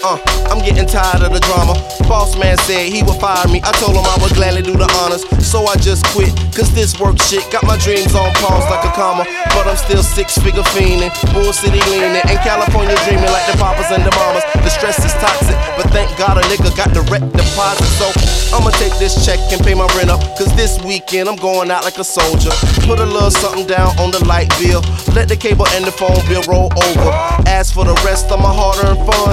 I'm getting tired of the drama. Boss man said he would fire me. I told him I would gladly do the honors. So I just quit, cause this work shit got my dreams on pause like a comma. But I'm still six-figure fiending, Bull City leaning, and California dreaming like the papas and the mamas. The stress is toxic, but thank God a nigga got direct deposit. So I'ma take this check and pay my rent up, cause this weekend I'm going out like a soldier. Put a little something down on the light bill, let the cable and the phone bill roll over. As for the rest of my hard-earned funds,